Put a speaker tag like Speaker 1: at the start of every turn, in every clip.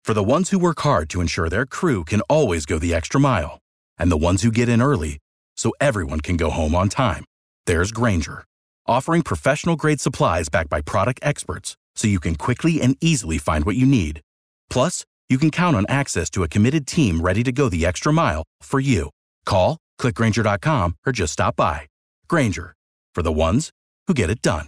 Speaker 1: For the ones who work hard to ensure their crew can always go the extra mile, and the ones who get in early so everyone can go home on time, there's Grainger, offering professional-grade supplies backed by product experts so you can quickly and easily find what you need. Plus, you can count on access to a committed team ready to go the extra mile for you. Call, click Grainger.com, or just stop by. Grainger, for the ones who get it done.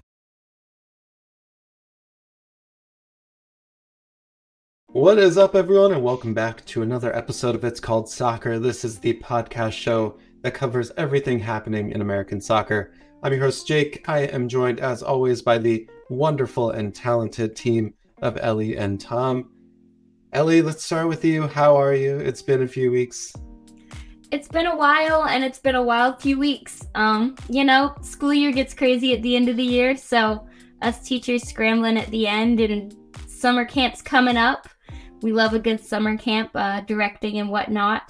Speaker 2: What is up, everyone, and welcome back to another episode of It's Called Soccer. This is the podcast show that covers everything happening in American soccer. I'm your host, Jake. I am joined, as always, by the wonderful and talented team of Ellie and Tom. Ellie, let's start with you. How are you? It's been a few weeks.
Speaker 3: It's been a while, and it's been a wild few weeks. School year gets crazy at the end of the year, so us teachers scrambling at the end, and summer camp's coming up. We love a good summer camp, directing and whatnot.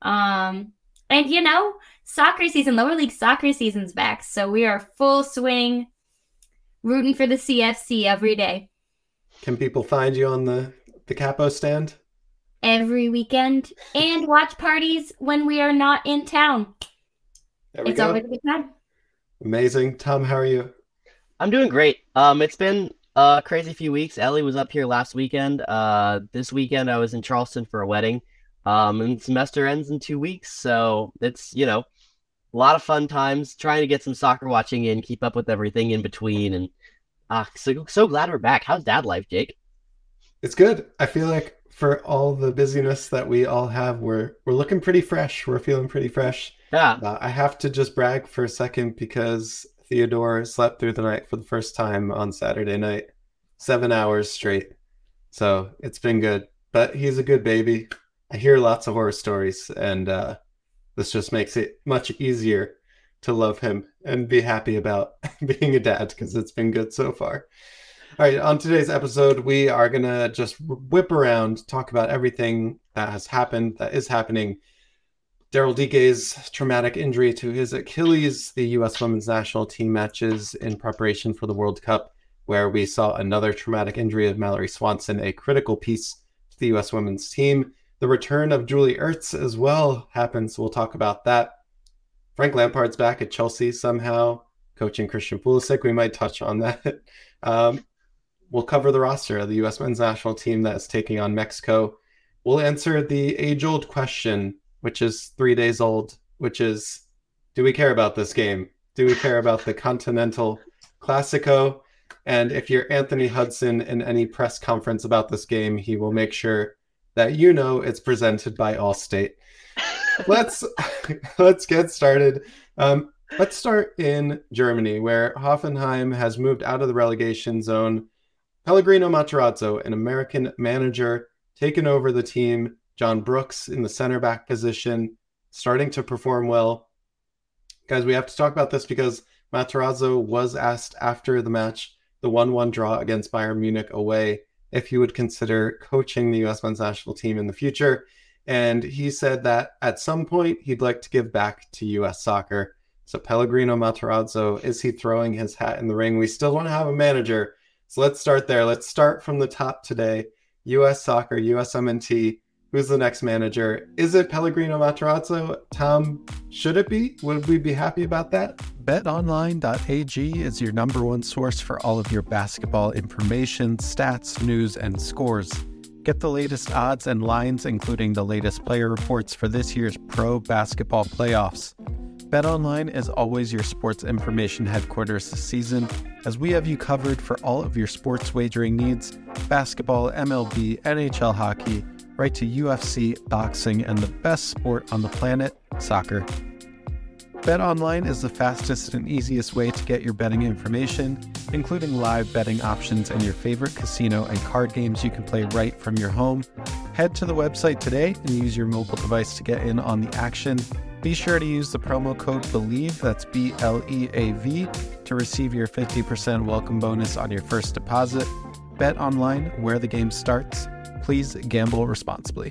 Speaker 3: Soccer season, lower league soccer season's back, so we are full swing, rooting for the CFC every day. Can
Speaker 2: people find you on the capo stand?
Speaker 3: Every weekend, and watch parties when we are not in town. It's always a good time.
Speaker 2: Amazing. Tom, how are you?
Speaker 4: I'm doing great. It's been a crazy few weeks. Ellie was up here last weekend. This weekend I was in Charleston for a wedding. And semester ends in 2 weeks, so it's, a lot of fun times trying to get some soccer watching in, keep up with everything in between, and so glad we're back. How's dad life, Jake?
Speaker 2: It's good. I feel like for all the busyness that we all have, we're looking pretty fresh. We're feeling pretty fresh.
Speaker 4: Yeah.
Speaker 2: I have to just brag for a second because Theodore slept through the night for the first time on Saturday night, 7 hours straight. So it's been good, but he's a good baby. I hear lots of horror stories, and this just makes it much easier to love him and be happy about being a dad because it's been good so far. All right, on today's episode, we are going to just whip around, talk about everything that has happened, that is happening. Daryl Dike's traumatic injury to his Achilles, the U.S. women's national team matches in preparation for the World Cup, where we saw another traumatic injury of Mallory Swanson, a critical piece to the U.S. women's team. The return of Julie Ertz as well happened, so we'll talk about that. Frank Lampard's back at Chelsea somehow, coaching Christian Pulisic. We might touch on that. We'll cover the roster of the U.S. men's national team that is taking on Mexico. We'll answer the age-old question, which is 3 days old, which is, do we care about this game? Do we care about the Continental Classico? And if you're Anthony Hudson in any press conference about this game, he will make sure that it's presented by Allstate. Let's get started. Let's start in Germany, where Hoffenheim has moved out of the relegation zone. Pellegrino Matarazzo, an American manager, taken over the team. John Brooks in the center back position, starting to perform well. Guys, we have to talk about this because Matarazzo was asked after the match, the 1-1 draw against Bayern Munich away, if he would consider coaching the U.S. men's national team in the future. And he said that at some point he'd like to give back to U.S. soccer. So Pellegrino Matarazzo, is he throwing his hat in the ring? We still don't have a manager. So let's start there. Let's start from the top today. U.S. soccer, USMNT. Who's the next manager? Is it Pellegrino Matarazzo? Tom, should it be? Would we be happy about that?
Speaker 5: BetOnline.ag is your number one source for all of your basketball information, stats, news, and scores. Get the latest odds and lines, including the latest player reports for this year's pro basketball playoffs. BetOnline is always your sports information headquarters this season, as we have you covered for all of your sports wagering needs: basketball, MLB, NHL hockey, right to UFC, boxing, and the best sport on the planet, soccer. BetOnline is the fastest and easiest way to get your betting information, including live betting options and your favorite casino and card games you can play right from your home. Head to the website today and use your mobile device to get in on the action. Be sure to use the promo code BELIEVE, that's BLEAV, to receive your 50% welcome bonus on your first deposit. BetOnline, where the game starts. Please gamble responsibly.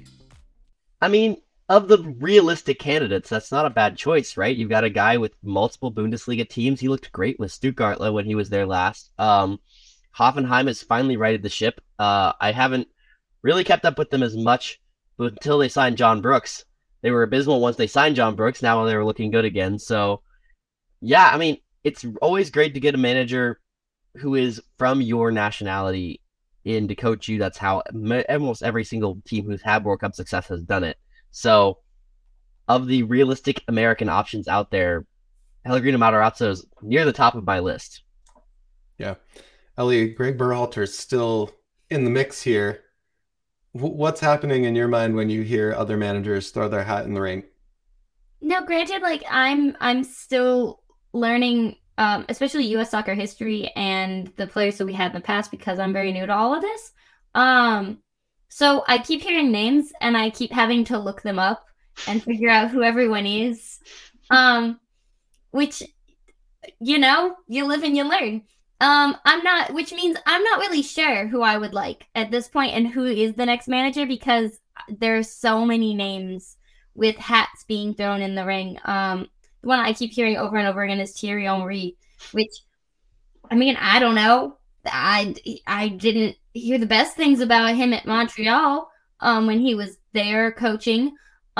Speaker 4: I mean, of the realistic candidates, that's not a bad choice, right? You've got a guy with multiple Bundesliga teams. He looked great with Stuttgart when he was there last. Hoffenheim has finally righted the ship. I haven't really kept up with them as much until they signed John Brooks. They were abysmal once they signed John Brooks. Now they were looking good again. So, yeah, I mean, it's always great to get a manager who is from your nationality in to coach you. That's how almost every single team who's had World Cup success has done it. So, of the realistic American options out there, Pellegrino Matarazzo is near the top of my list.
Speaker 2: Yeah. Ellie, Greg Berhalter is still in the mix here. What's happening in your mind when you hear other managers throw their hat in the ring?
Speaker 3: Now, granted, like I'm still learning, especially U.S. soccer history and the players that we had in the past because I'm very new to all of this. So I keep hearing names and I keep having to look them up and figure out who everyone is. Which, you live and you learn. Which means I'm not really sure who I would like at this point and who is the next manager because there's so many names with hats being thrown in the ring. The one I keep hearing over and over again is Thierry Henry, which, I mean, I don't know. I didn't hear the best things about him at Montreal when he was there coaching.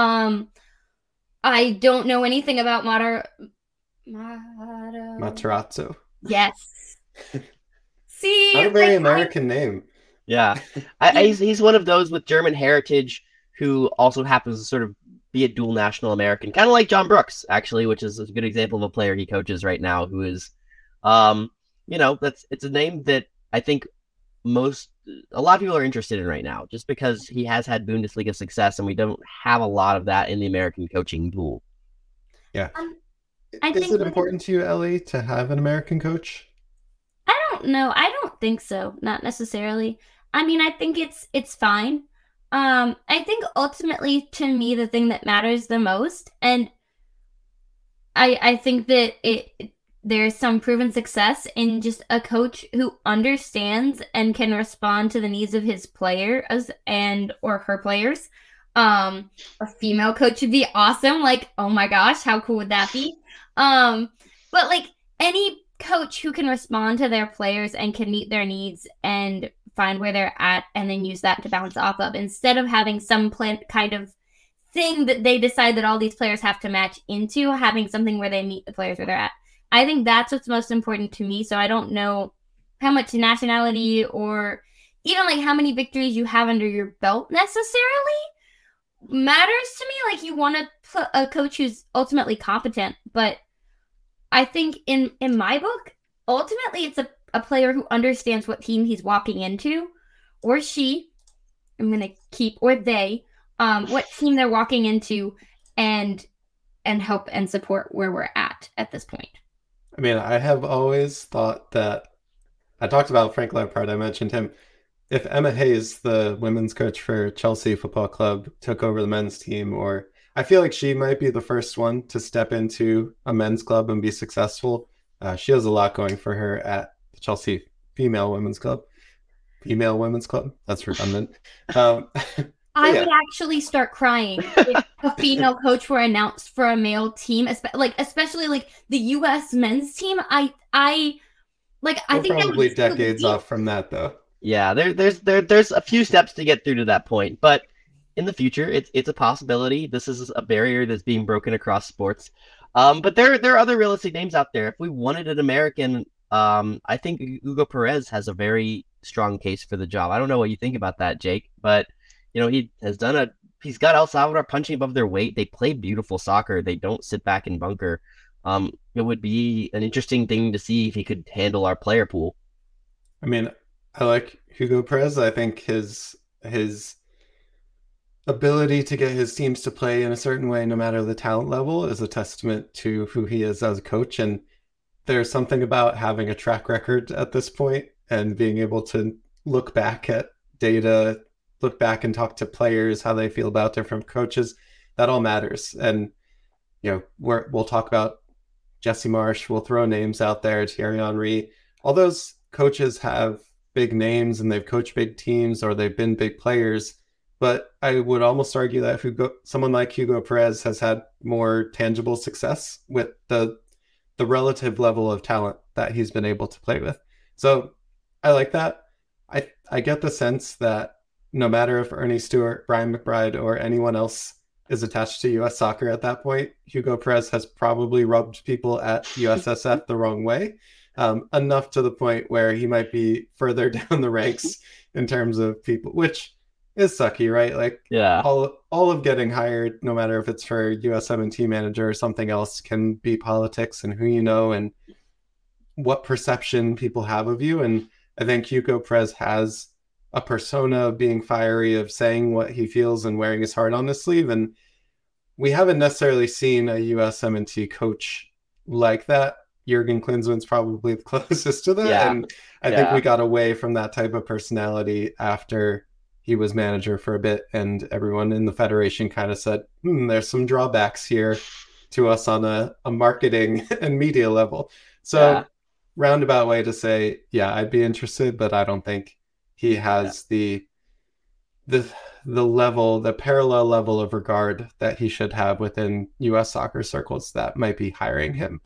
Speaker 3: I don't know anything about
Speaker 2: Matarazzo.
Speaker 3: Yes. See,
Speaker 2: not a very American name.
Speaker 4: Yeah, he's one of those with German heritage who also happens to sort of be a dual national American, kind of like John Brooks, actually, which is a good example of a player he coaches right now who is, it's a name that I think a lot of people are interested in right now, just because he has had Bundesliga success, and we don't have a lot of that in the American coaching pool.
Speaker 2: Yeah. Is it important to you, Ellie, to have an American coach?
Speaker 3: I don't know. I don't think so. Not necessarily. I mean, I think it's fine. I think ultimately, to me, the thing that matters the most, and I think that there's some proven success in just a coach who understands and can respond to the needs of his players or her players. A female coach would be awesome. Like, oh my gosh, how cool would that be? But like any coach who can respond to their players and can meet their needs and find where they're at and then use that to bounce off of, instead of having some kind of thing that they decide that all these players have to match into, having something where they meet the players where they're at. I think that's what's most important to me. So I don't know how much nationality or even like how many victories you have under your belt necessarily matters to me. Like, you want a coach who's ultimately competent, but I think in my book, ultimately it's a player who understands what team he's walking into, or she, or they, what team they're walking into, and help and support where we're at this point.
Speaker 2: I mean, I have always thought that, I talked about Frank Lampard, I mentioned him. If Emma Hayes, the women's coach for Chelsea Football Club, took over the men's team, or I feel like she might be the first one to step into a men's club and be successful. She has a lot going for her at the Chelsea Female Women's Club. That's redundant.
Speaker 3: I would actually start crying if a female coach were announced for a male team, especially like the U.S. men's team. I think
Speaker 2: probably decades off from that, though.
Speaker 4: Yeah, there's a few steps to get through to that point, but in the future, it's a possibility. This is a barrier that's being broken across sports. But there are other realistic names out there. If we wanted an American, I think Hugo Perez has a very strong case for the job. I don't know what you think about that, Jake, but he's got El Salvador punching above their weight. They play beautiful soccer. They don't sit back and bunker. It would be an interesting thing to see if he could handle our player pool.
Speaker 2: I mean, I like Hugo Perez. I think his ability to get his teams to play in a certain way, no matter the talent level, is a testament to who he is as a coach. And there's something about having a track record at this point and being able to look back at data, look back and talk to players, how they feel about different coaches. That all matters. And, we'll talk about Jesse Marsch. We'll throw names out there, Thierry Henry. All those coaches have big names and they've coached big teams or they've been big players. But I would almost argue that someone like Hugo Perez has had more tangible success with the relative level of talent that he's been able to play with. So I like that. I get the sense that no matter if Ernie Stewart, Brian McBride, or anyone else is attached to U.S. Soccer at that point, Hugo Perez has probably rubbed people at USSF the wrong way, enough to the point where he might be further down the ranks in terms of people, which is sucky, right? Like,
Speaker 4: Yeah.
Speaker 2: all of getting hired, no matter if it's for USMNT manager or something else, can be politics and who you know and what perception people have of you. And I think Hugo Perez has a persona of being fiery, of saying what he feels and wearing his heart on his sleeve. And we haven't necessarily seen a USMNT coach like that. Jurgen Klinsmann's probably the closest to that.
Speaker 4: Yeah.
Speaker 2: And I think we got away from that type of personality after he was manager for a bit, and everyone in the federation kind of said, there's some drawbacks here to us on a marketing and media level. So roundabout way to say, I'd be interested, but I don't think he has the level, the parallel level of regard that he should have within U.S. soccer circles that might be hiring him.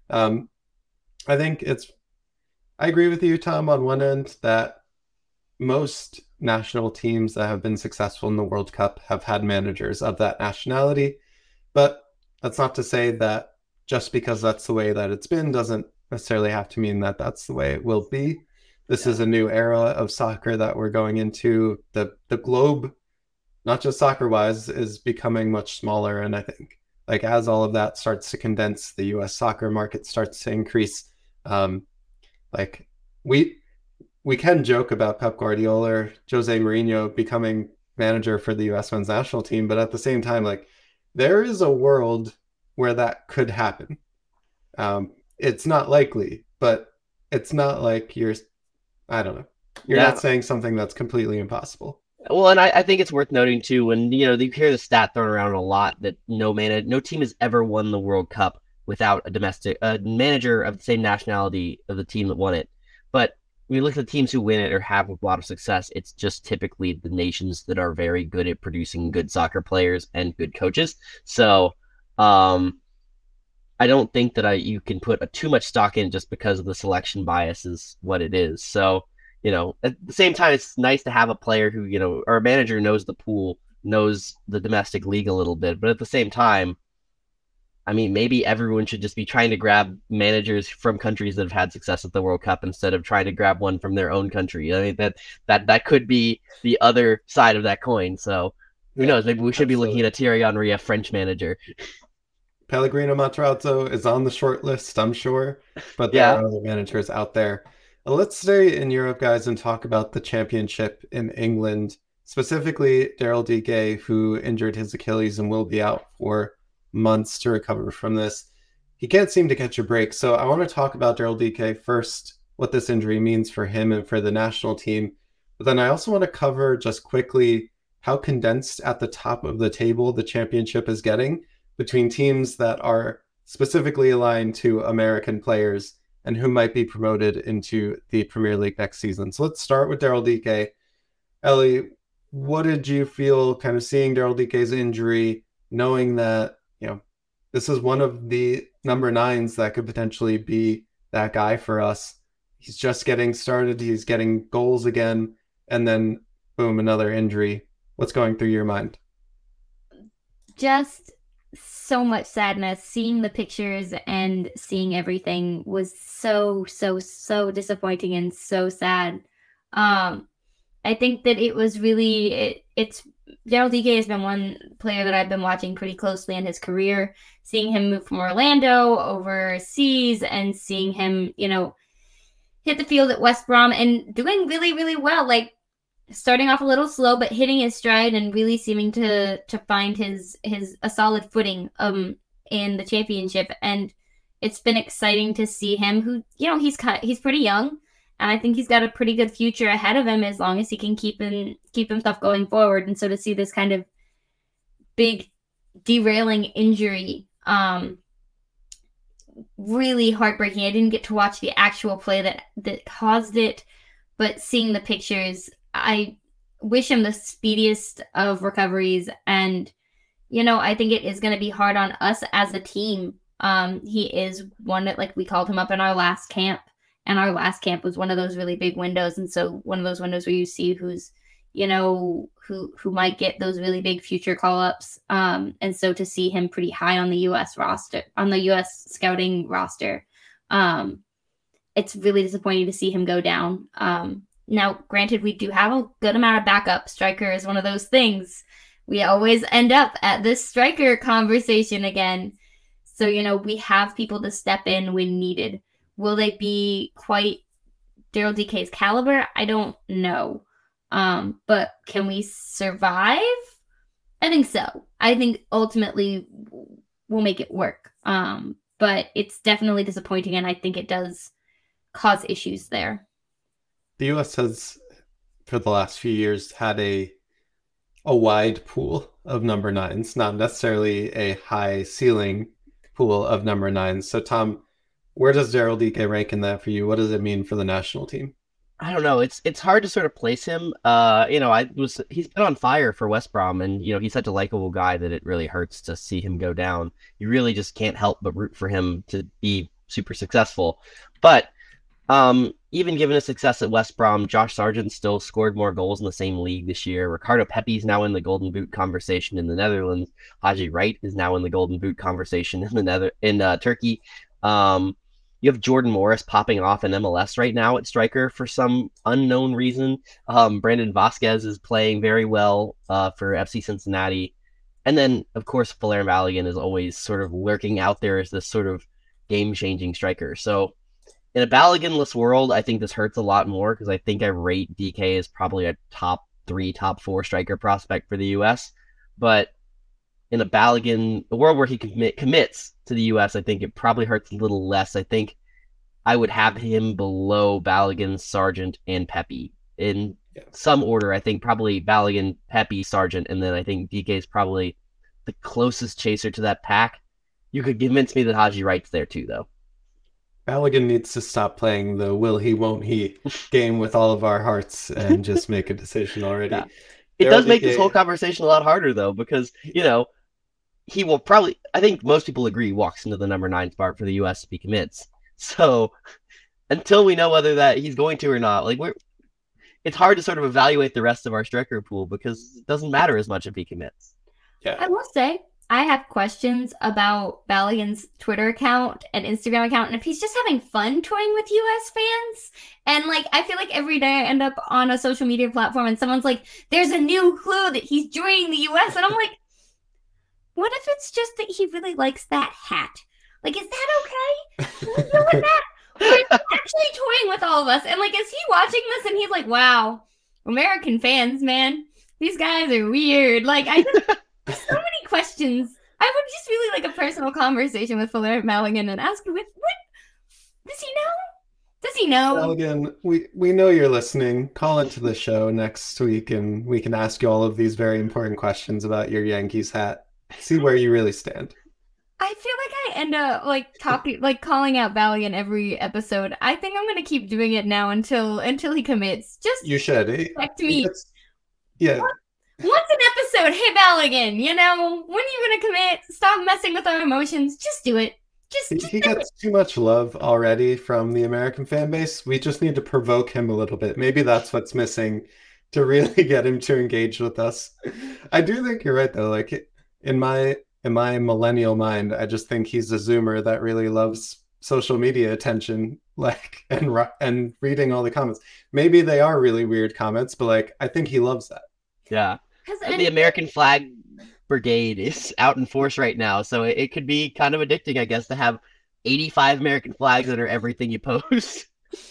Speaker 2: I think I agree with you, Tom, on one end that most national teams that have been successful in the World Cup have had managers of that nationality, but that's not to say that just because that's the way that it's been doesn't necessarily have to mean that that's the way it will be. This is a new era of soccer that we're going into. The globe, not just soccer-wise, is becoming much smaller, and I think like as all of that starts to condense, the U.S. soccer market starts to increase. Like we can joke about Pep Guardiola or Jose Mourinho becoming manager for the U.S. men's national team, but at the same time, like there is a world where that could happen. It's not likely, but it's not like you're not saying something that's completely impossible.
Speaker 4: Well, and I think it's worth noting too, when you hear the stat thrown around a lot that no team has ever won the World Cup without a manager of the same nationality of the team that won it. But when you look at the teams who win it or have a lot of success, it's just typically the nations that are very good at producing good soccer players and good coaches. So I don't think that you can put too much stock in just because of the selection bias is what it is. So, at the same time, it's nice to have a player who, or a manager who knows the pool, knows the domestic league a little bit. But at the same time, I mean, maybe everyone should just be trying to grab managers from countries that have had success at the World Cup instead of trying to grab one from their own country. I mean, that could be the other side of that coin. So who knows? Maybe we should be looking at a Thierry Henry, a French manager.
Speaker 2: Pellegrino Matarazzo is on the short list, I'm sure, but there are other managers out there. Let's stay in Europe, guys, and talk about the championship in England, specifically Daryl Dike, who injured his Achilles and will be out for months to recover from this. He can't seem to catch a break. So I want to talk about Daryl Dike first, what this injury means for him and for the national team. But then I also want to cover just quickly how condensed at the top of the table the championship is getting between teams that are specifically aligned to American players and who might be promoted into the Premier League next season. So let's start with Daryl Dike. Ellie, what did you feel kind of seeing Daryl Dike's injury, knowing that, this is one of the number 9s that could potentially be that guy for us? He's just getting started. He's getting goals again. And then, boom, another injury. What's going through your mind?
Speaker 3: Just so much sadness. Seeing the pictures and seeing everything was so disappointing and so sad. I think that it was really, it's Daryl Dike has been one player that I've been watching pretty closely in his career, seeing him move from Orlando overseas and seeing him, hit the field at West Brom and doing really, really well. Like starting off a little slow, but hitting his stride and really seeming to find a solid footing in the championship. And it's been exciting to see him who, he's pretty young. And I think he's got a pretty good future ahead of him as long as he can keep himself going forward. And so to see this kind of big derailing injury, really heartbreaking. I didn't get to watch the actual play that caused it, but seeing the pictures, I wish him the speediest of recoveries. And, I think it is going to be hard on us as a team. He is one that, like, we called him up in our last camp. And our last camp was one of those really big windows. And so one of those windows where you see who's, who might get those really big future call-ups. And so to see him pretty high on the U.S. roster, on the U.S. scouting roster, it's really disappointing to see him go down. Now, granted, we do have a good amount of backup. Striker is one of those things. We always end up at this striker conversation again. So, we have people to step in when needed. Will they be quite Daryl Dike's caliber? I don't know. But can we survive? I think so. I think ultimately we'll make it work. But it's definitely disappointing, and I think it does cause issues there.
Speaker 2: The U.S. has, for the last few years, had a wide pool of number 9s, not necessarily a high ceiling pool of number 9s. So, Tom, where does Daryl Dike rank in that for you? What does it mean for the national team?
Speaker 4: I don't know. It's hard to sort of place him. He's been on fire for West Brom, and he's such a likable guy that it really hurts to see him go down. You really just can't help but root for him to be super successful. But even given his success at West Brom, Josh Sargent still scored more goals in the same league this year. Ricardo Pepi's now in the Golden Boot conversation in the Netherlands. Haji Wright is now in the Golden Boot conversation in Turkey. You have Jordan Morris popping off in MLS right now at striker for some unknown reason. Brandon Vasquez is playing very well for FC Cincinnati. And then, of course, Valérien Balogun is always sort of lurking out there as this sort of game-changing striker. So in a Balogun-less world, I think this hurts a lot more because I think I rate Dike as probably a top 3, top 4 striker prospect for the U.S. But in a world where he commits to the U.S., I think it probably hurts a little less. I think I would have him below Balogun, Sargent, and Pepi. In some order, I think probably Balogun, Pepi, Sargent, and then I think Dike is probably the closest chaser to that pack. You could convince me that Haji Wright's there too, though.
Speaker 2: Balogun needs to stop playing the will he, won't he game with all of our hearts and just make a decision already. Yeah.
Speaker 4: It does make this whole conversation a lot harder, though, because, he will probably, I think most people agree, walks into the number 9 spot for the U.S. if he commits. So until we know whether that he's going to or not, it's hard to sort of evaluate the rest of our striker pool because it doesn't matter as much if he commits.
Speaker 3: Yeah. I will say, I have questions about Balogun's Twitter account and Instagram account, and if he's just having fun toying with U.S. fans. And, I feel like every day I end up on a social media platform and someone's like, there's a new clue that he's joining the U.S. And I'm like, what if it's just that he really likes that hat? Is that okay? Can we go with that? Or is he actually toying with all of us? And, is he watching this and he's like, wow, American fans, man, these guys are weird. There's so many questions. I would just really like a personal conversation with Valérien Balogun and ask him, what does he know? Does he know?
Speaker 2: Balogun, we know you're listening. Call into the show next week and we can ask you all of these very important questions about your Yankees hat. See where you really stand.
Speaker 3: I feel like I end up calling out Balogun every episode. I think I'm gonna keep doing it now until he commits. Just
Speaker 2: you should
Speaker 3: expect me.
Speaker 2: Yeah.
Speaker 3: Once an episode, hey Balogun, when are you gonna commit? Stop messing with our emotions. Just do it.
Speaker 2: He gets too much love already from the American fan base. We just need to provoke him a little bit. Maybe that's what's missing to really get him to engage with us. I do think you're right though. In my millennial mind, I just think he's a Zoomer that really loves social media attention, and reading all the comments. Maybe they are really weird comments, but I think he loves that.
Speaker 4: Yeah. The American flag brigade is out in force right now, so it could be kind of addicting, I guess, to have 85 American flags under everything you post.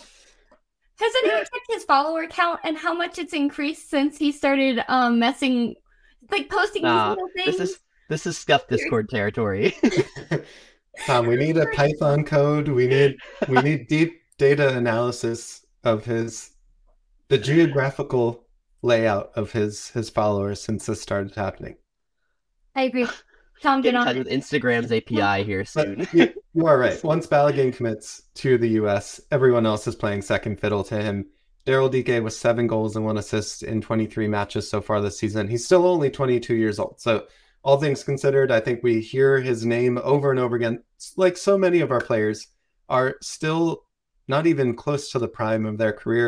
Speaker 3: Has anyone checked his follower count and how much it's increased since he started posting these little things?
Speaker 4: This is Scuff Discord territory.
Speaker 2: Tom, we need a Python code. We need deep data analysis of the geographical layout of his followers since this started happening.
Speaker 3: I agree. Tom, get on
Speaker 4: with Instagram's API here soon.
Speaker 2: You are right. Once Balogun commits to the U.S., everyone else is playing second fiddle to him. Daryl Dike with 7 goals and 1 assist in 23 matches so far this season. He's still only 22 years old. So all things considered, I think we hear his name over and over again. Like so many of our players are still not even close to the prime of their career.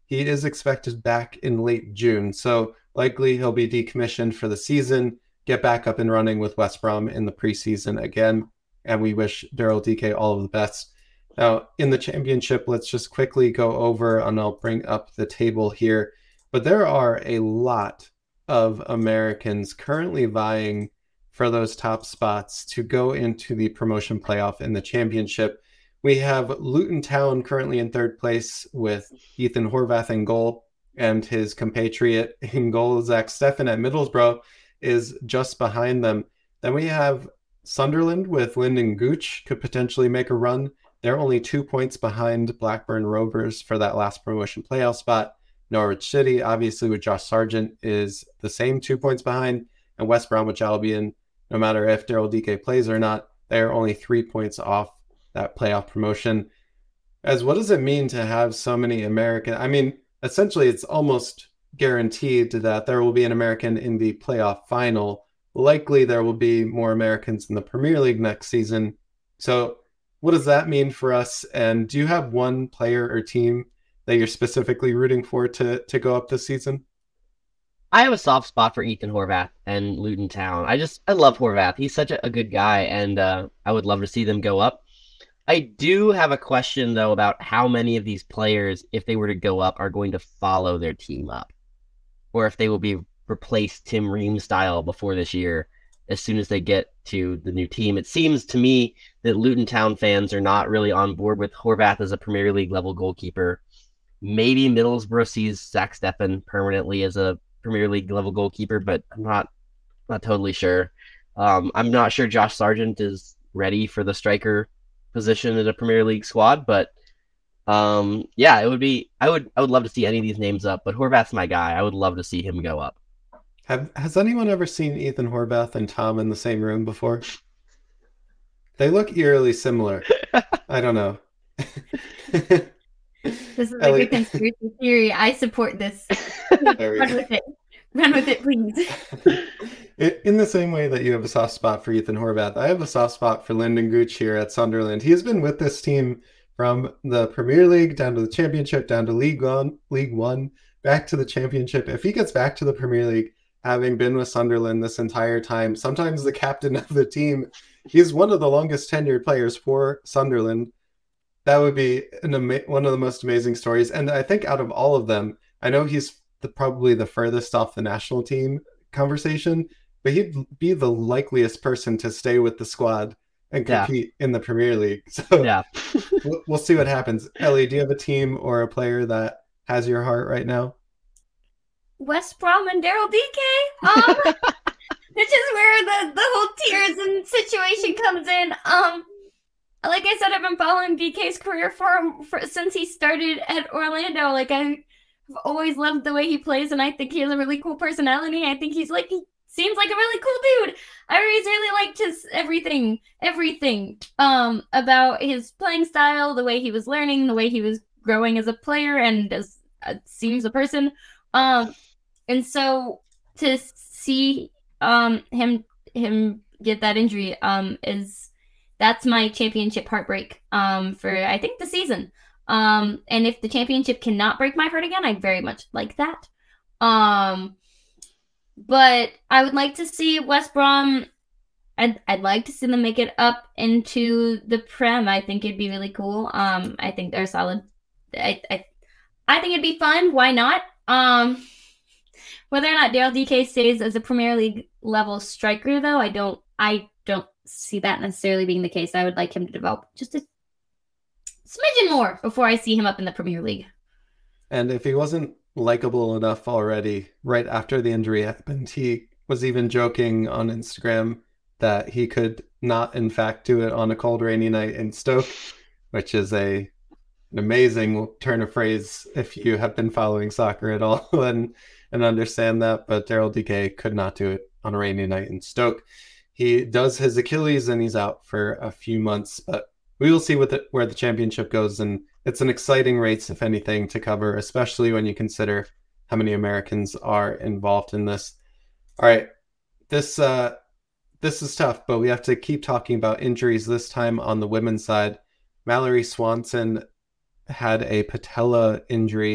Speaker 2: he is expected back in late June. So likely he'll be decommissioned for the season, get back up and running with West Brom in the preseason again. And we wish Daryl Dike all of the best. Now, in the championship, let's just quickly go over, and I'll bring up the table here. But there are a lot of Americans currently vying for those top spots to go into the promotion playoff in the championship. We have Luton Town currently in third place with Ethan Horvath in goal, and his compatriot in goal, Zach Steffen at Middlesbrough, is just behind them. Then we have Sunderland with Lyndon Gooch, could potentially make a run. They're only 2 points behind Blackburn Rovers for that last promotion playoff spot. Norwich City, obviously with Josh Sargent, is the same 2 points behind. And West Bromwich Albion, no matter if Daryl Dike plays or not, they're only 3 points off that playoff promotion. As what does it mean to have so many American? I mean, essentially, it's almost guaranteed that there will be an American in the playoff final. Likely there will be more Americans in the Premier League next season. So what does that mean for us? And do you have one player or team that you're specifically rooting for to go up this season?
Speaker 4: I have a soft spot for Ethan Horvath and Luton Town. I love Horvath. He's such a good guy, and I would love to see them go up. I do have a question, though, about how many of these players, if they were to go up, are going to follow their team up. Or if they will be replaced Tim Ream style before this year as soon as they get to the new team. It seems to me that Luton Town fans are not really on board with Horvath as a Premier League level goalkeeper. Maybe Middlesbrough sees Zach Steffen permanently as a Premier League level goalkeeper, but I'm not totally sure. I'm not sure Josh Sargent is ready for the striker position in a Premier League squad, but yeah, it would be. I would love to see any of these names up, but Horvath's my guy. I would love to see him go up.
Speaker 2: Has anyone ever seen Ethan Horvath and Tom in the same room before? They look eerily similar. I don't know.
Speaker 3: This is like a conspiracy theory. I support this. Run with it. Run with it, please.
Speaker 2: In the same way that you have a soft spot for Ethan Horvath, I have a soft spot for Lyndon Gooch here at Sunderland. He has been with this team from the Premier League down to the Championship, down to League One, back to the Championship. If he gets back to the Premier League, having been with Sunderland this entire time, sometimes the captain of the team, he's one of the longest tenured players for Sunderland. That would be one of the most amazing stories. And I think out of all of them, I know he's probably the furthest off the national team conversation, but he'd be the likeliest person to stay with the squad and compete in the Premier League. So yeah. We'll see what happens. Ellie, do you have a team or a player that has your heart right now?
Speaker 3: West Brom and Daryl Dike. Which is where the whole tears and situation comes in. Like I said, I've been following DK's career since he started at Orlando. Like, I've always loved the way he plays, and I think he has a really cool personality. I think he seems like a really cool dude. I always really liked his everything about his playing style, the way he was learning, the way he was growing as a player and as seems a person. And so to see him get that injury that's my championship heartbreak for I think the season. And if the championship cannot break my heart again, I'd very much like that. But I would like to see West Brom. I'd like to see them make it up into the Prem. I think it'd be really cool. I think they're solid. I think it'd be fun. Why not? Whether or not Daryl Dike stays as a Premier League level striker, though, I don't see that necessarily being the case. I would like him to develop just a smidgen more before I see him up in the Premier League.
Speaker 2: And if he wasn't likable enough already, right after the injury happened, he was even joking on Instagram that he could not, in fact, do it on a cold, rainy night in Stoke, which is an amazing turn of phrase if you have been following soccer at all and understand that. But Daryl Dike could not do it on a rainy night in Stoke. He does his Achilles and he's out for a few months, but we will see where the championship goes. And it's an exciting race, if anything, to cover, especially when you consider how many Americans are involved in this. All right, this is tough, but we have to keep talking about injuries this time on the women's side. Mallory Swanson had a patella injury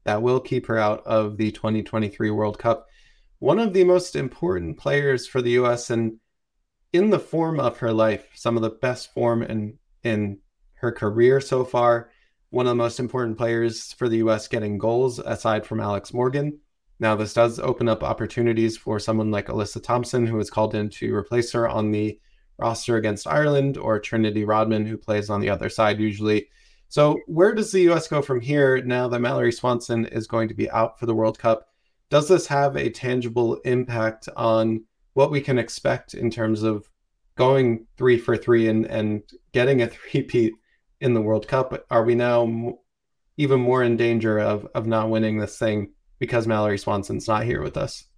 Speaker 2: that will keep her out of the 2023 World Cup. One of the most important players for the U.S. and in the form of her life, some of the best form in her career so far. One of the most important players for the U.S. getting goals aside from Alex Morgan. Now, this does open up opportunities for someone like Alyssa Thompson, who was called in to replace her on the roster against Ireland, or Trinity Rodman, who plays on the other side usually. So where does the U.S. go from here now that Mallory Swanson is going to be out for the World Cup? Does this have a tangible impact on what we can expect in terms of going 3 for 3 and getting a three-peat in the World Cup? Are we now even more in danger of not winning this thing because Mallory Swanson's not here with us?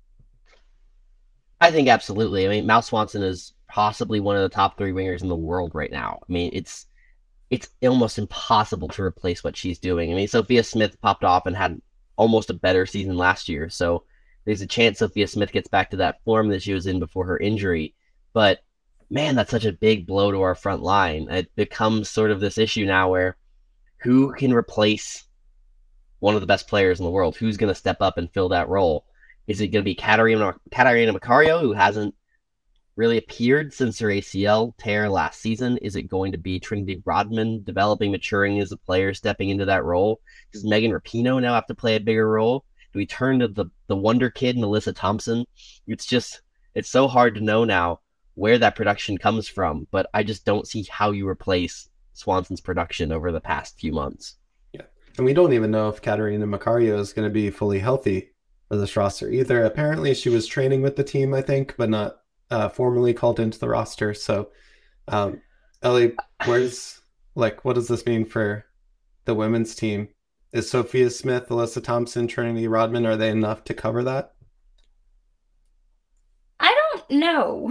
Speaker 4: I think absolutely. I mean, Mal Swanson is possibly one of the top 3 wingers in the world right now. I mean, it's almost impossible to replace what she's doing. I mean, Sophia Smith popped off and had almost a better season last year, so there's a chance Sophia Smith gets back to that form that she was in before her injury. But man, that's such a big blow to our front line. It becomes sort of this issue now where who can replace one of the best players in the world? Who's going to step up and fill that role? Is it going to be Katarina Macario, who hasn't really appeared since her ACL tear last season? Is it going to be Trinity Rodman developing, maturing as a player, stepping into that role? Does Megan Rapinoe now have to play a bigger role? Do we turn to the wonder kid, Alyssa Thompson? It's so hard to know now where that production comes from, but I just don't see how you replace Swanson's production over the past few months.
Speaker 2: Yeah, and we don't even know if Katarina Macario is going to be fully healthy for this roster either. Apparently she was training with the team, I think, but not formally called into the roster. So, Ellie, what does this mean for the women's team? Is Sophia Smith, Alyssa Thompson, Trinity Rodman, are they enough to cover that?
Speaker 3: I don't know.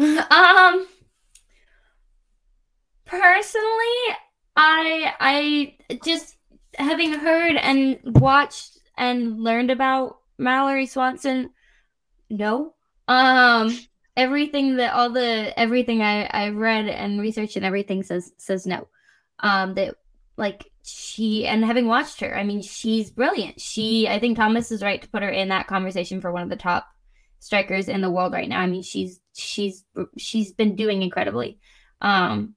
Speaker 3: Personally, I just, having heard and watched and learned about Mallory Swanson, no. Everything I read and researched and everything says no. That and having watched her, I mean, she's brilliant. I think Thomas is right to put her in that conversation for one of the top strikers in the world right now. I mean, she's been doing incredibly. And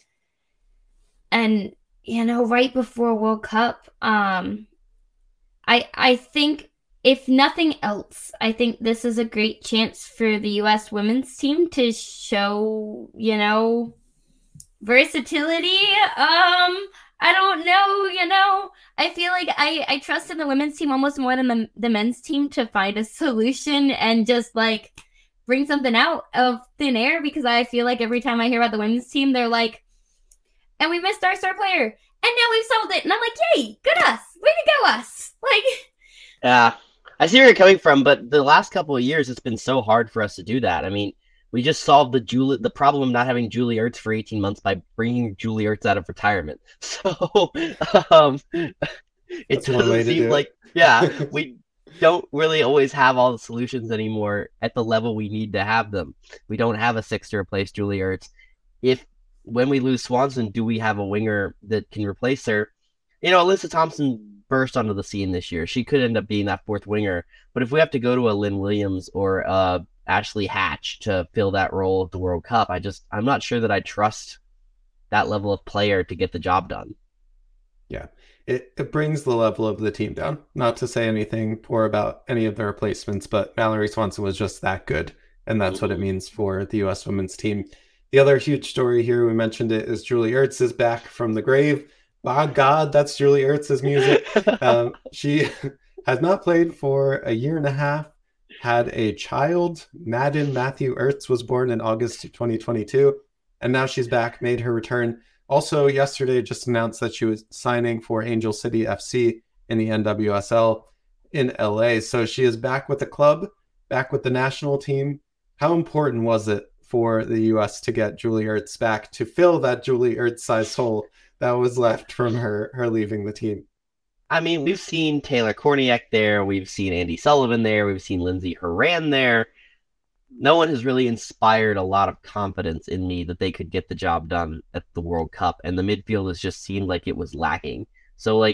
Speaker 3: right before World Cup, I think, if nothing else, I think this is a great chance for the U.S. women's team to show, versatility. I don't know, I feel like I trust in the women's team almost more than the men's team to find a solution and just bring something out of thin air, because I feel like every time I hear about the women's team, they're like, and we missed our star player, and now we've solved it. And I'm like, yay, good us. Way to go us.
Speaker 4: Yeah, I see where you're coming from, but the last couple of years, it's been so hard for us to do that. I mean, we just solved the problem of not having Julie Ertz for 18 months by bringing Julie Ertz out of retirement. So it doesn't seem like, we don't really always have all the solutions anymore at the level we need to have them. We don't have a 6 to replace Julie Ertz. When we lose Swanson, do we have a winger that can replace her? Alyssa Thompson burst onto the scene this year. She could end up being that 4th winger, but if we have to go to a Lynn Williams or Ashley Hatch to fill that role at the World Cup, I'm not sure that I trust that level of player to get the job done.
Speaker 2: Yeah, it brings the level of the team down. Not to say anything poor about any of the replacements, but Mallory Swanson was just that good, and that's what it means for the U.S. women's team. The other huge story here, we mentioned it, is Julie Ertz is back from the grave. By God, that's Julie Ertz's music. She has not played for a year and a half, had a child. Madden Matthew Ertz was born in August 2022, and now she's back, made her return. Also, yesterday just announced that she was signing for Angel City FC in the NWSL in LA. So she is back with the club, back with the national team. How important was it for the U.S. to get Julie Ertz back to fill that Julie Ertz-sized hole that was left from her leaving the team?
Speaker 4: I mean, we've seen Taylor Korniak there. We've seen Andy Sullivan there. We've seen Lindsey Horan there. No one has really inspired a lot of confidence in me that they could get the job done at the World Cup. And the midfield has just seemed like it was lacking. So,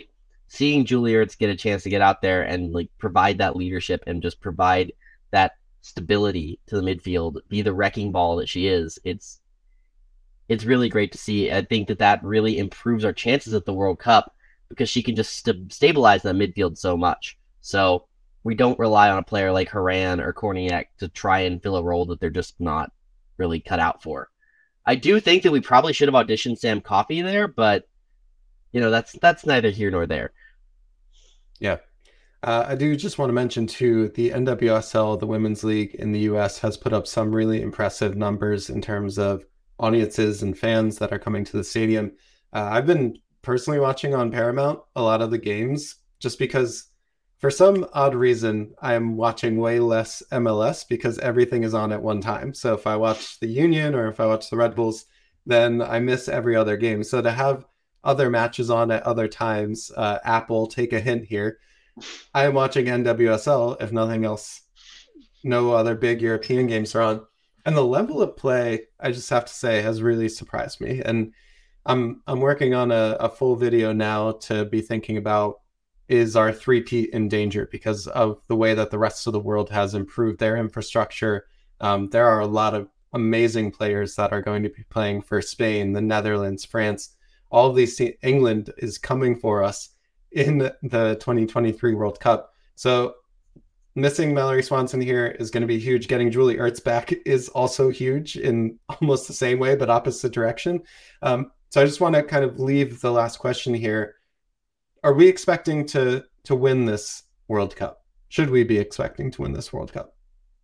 Speaker 4: seeing Julie Ertz get a chance to get out there and like provide that leadership and just provide that stability to the midfield, be the wrecking ball that she is, it's really great to see. I think that really improves our chances at the World Cup because she can just stabilize that midfield so much. So we don't rely on a player like Horan or Korniak to try and fill a role that they're just not really cut out for. I do think that we probably should have auditioned Sam Coffey there, but that's neither here nor there.
Speaker 2: Yeah. I do just want to mention too, the NWSL, the Women's League in the US, has put up some really impressive numbers in terms of audiences and fans that are coming to the stadium. I've been personally watching on Paramount a lot of the games just because for some odd reason I am watching way less MLS because everything is on at one time. So if I watch the Union or if I watch the Red Bulls, then I miss every other game. So to have other matches on at other times, Apple, take a hint here. I am watching NWSL, if nothing else. No other big European games are on. And the level of play, I just have to say, has really surprised me. And I'm working on a full video now to be thinking about, is our three-peat in danger because of the way that the rest of the world has improved their infrastructure. There are a lot of amazing players that are going to be playing for Spain, the Netherlands, France. All of these England is coming for us in the 2023 World Cup. So missing Mallory Swanson here is going to be huge. Getting Julie Ertz back is also huge in almost the same way, but opposite direction. So I just want to kind of leave the last question here. Are we expecting to win this World Cup? Should we be expecting to win this World Cup?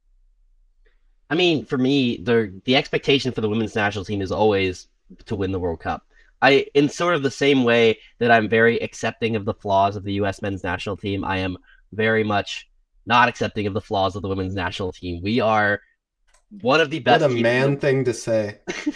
Speaker 4: I mean, for me, the expectation for the women's national team is always to win the World Cup. In sort of the same way that I'm very accepting of the flaws of the U.S. men's national team, I am very much not accepting of the flaws of the women's national team. We are one of the best.
Speaker 2: What a man thing to say.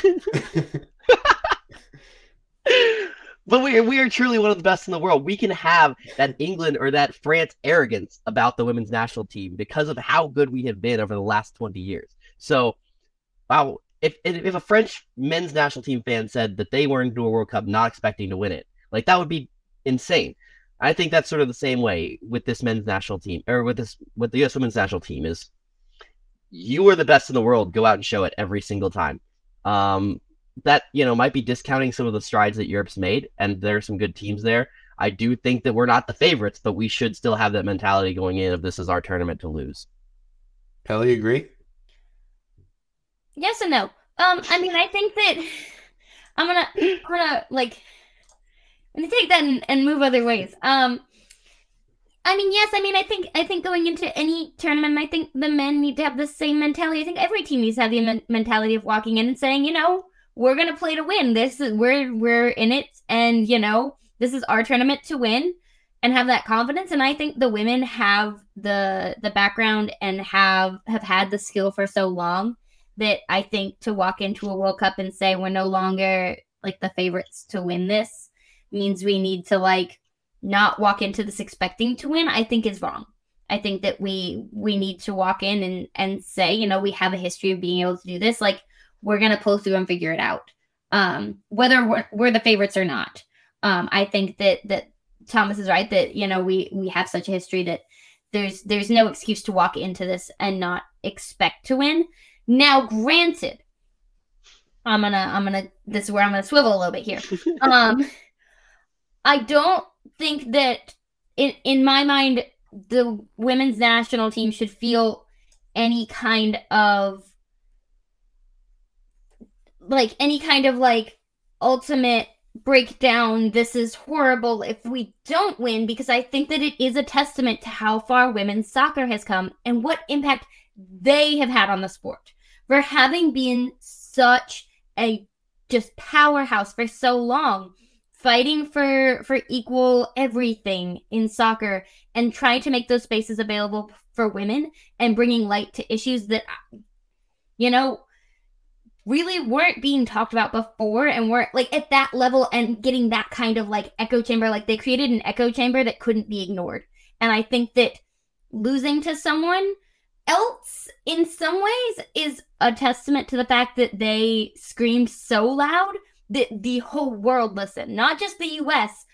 Speaker 4: But we are truly one of the best in the world. We can have that England or that France arrogance about the women's national team because of how good we have been over the last 20 years. So, wow. If a French men's national team fan said that they weren't into a World Cup not expecting to win it, like that would be insane. I think that's sort of the same way with this men's national team, or with the U.S. women's national team is you are the best in the world. Go out and show it every single time. That, might be discounting some of the strides that Europe's made, and there are some good teams there. I do think that we're not the favorites, but we should still have that mentality going in of this is our tournament to lose.
Speaker 2: Kelly, agree?
Speaker 3: Yes and no. I mean, I think that I'm gonna take that and move other ways. I mean, yes. I mean, I think going into any tournament, I think the men need to have the same mentality. I think every team needs to have the mentality of walking in and saying, we're gonna play to win. We're in it, and this is our tournament to win, and have that confidence. And I think the women have the background and have had the skill for so long that I think to walk into a World Cup and say we're no longer like the favorites to win this means we need to not walk into this expecting to win, I think is wrong. I think that we need to walk in and say, we have a history of being able to do this. We're going to pull through and figure it out. Whether we're the favorites or not. I think that Thomas is right that, we have such a history that there's no excuse to walk into this and not expect to win. Now, granted, this is where I'm gonna swivel a little bit here. I don't think that in my mind, the women's national team should feel any kind of ultimate breakdown. This is horrible if we don't win, because I think that it is a testament to how far women's soccer has come and what impact they have had on the sport. For having been such a just powerhouse for so long, fighting for equal everything in soccer and trying to make those spaces available for women and bringing light to issues that, really weren't being talked about before and weren't at that level, and getting that kind of echo chamber. They created an echo chamber that couldn't be ignored. And I think that losing to someone else in some ways is a testament to the fact that they screamed so loud that the whole world listened. Not just the US,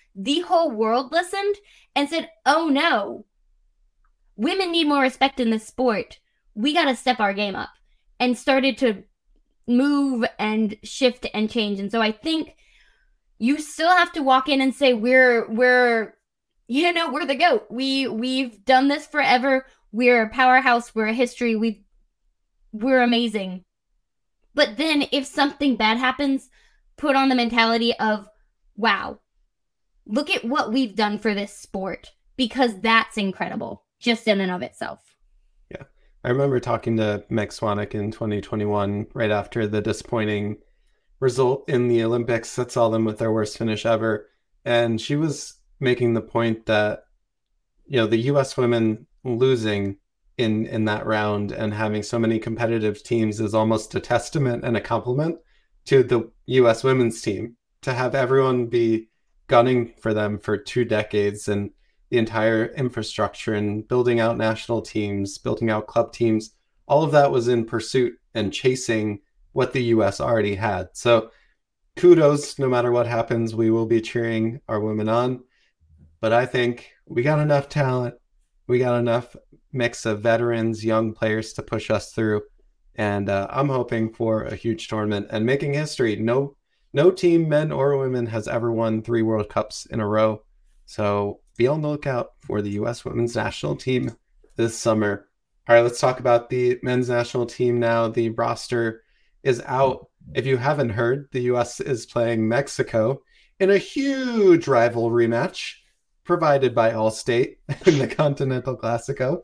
Speaker 3: the whole world listened and said, oh no, women need more respect in this sport. We got to step our game up, and started to move and shift and change. And so I think you still have to walk in and say, we're the GOAT. We've done this forever. We're a powerhouse. We're a history. We're amazing. But then if something bad happens, put on the mentality of, wow, look at what we've done for this sport, because that's incredible just in and of itself.
Speaker 2: Yeah. I remember talking to Meg Swanek in 2021, right after the disappointing result in the Olympics that saw them with their worst finish ever. And she was making the point that, the U.S. women losing in that round and having so many competitive teams is almost a testament and a compliment to the U.S. women's team, to have everyone be gunning for them for 2 decades, and the entire infrastructure and building out national teams, building out club teams, all of that was in pursuit and chasing what the U.S. already had. So kudos, no matter what happens, we will be cheering our women on. But I think we got enough talent. We got enough mix of veterans, young players to push us through. And I'm hoping for a huge tournament and making history. No team, men or women, has ever won 3 World Cups in a row. So be on the lookout for the U.S. women's national team this summer. All right, let's talk about the men's national team now. The roster is out. If you haven't heard, the U.S. is playing Mexico in a huge rivalry match provided by Allstate in the Continental Classico.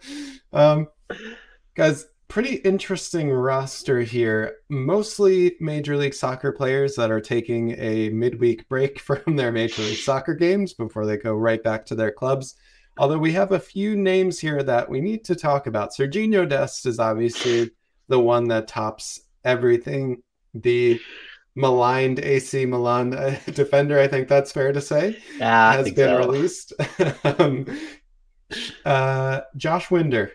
Speaker 2: Guys, pretty interesting roster here. Mostly Major League Soccer players that are taking a midweek break from their Major League Soccer games before they go right back to their clubs. Although we have a few names here that we need to talk about. Sergiño Dest is obviously the one that tops everything. The maligned AC Milan defender, I think that's fair to say, has been released. Josh Winder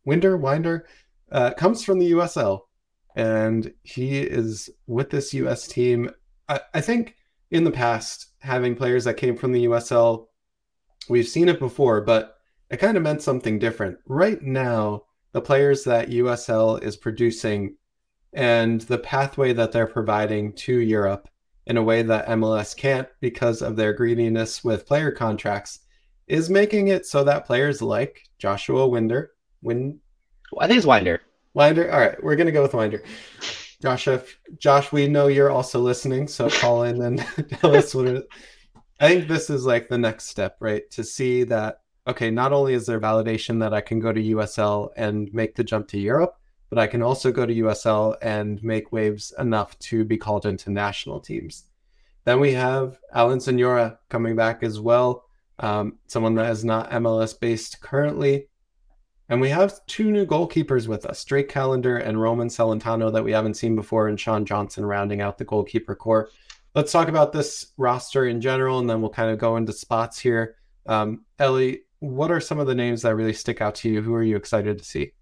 Speaker 2: comes from the USL, and he is with this US team. I think in the past, having players that came from the USL, we've seen it before, but it kind of meant something different. Right now, the players that USL is producing and the pathway that they're providing to Europe in a way that MLS can't because of their greediness with player contracts is making it so that players like Joshua Winder,
Speaker 4: I think it's Winder.
Speaker 2: Winder? All right, we're going to go with Winder. Josh, we know you're also listening, so call in and tell us what it is. I think this is like the next step, right? To see that, okay, not only is there validation that I can go to USL and make the jump to Europe, but I can also go to USL and make waves enough to be called into national teams. Then we have Alan Senora coming back as well, someone that is not MLS based currently. And we have 2 new goalkeepers with us, Drake Callender and Roman Celentano, that we haven't seen before, and Sean Johnson rounding out the goalkeeper core. Let's talk about this roster in general, and then we'll kind of go into spots here. Ellie, what are some of the names that really stick out to you? Who are you excited to see?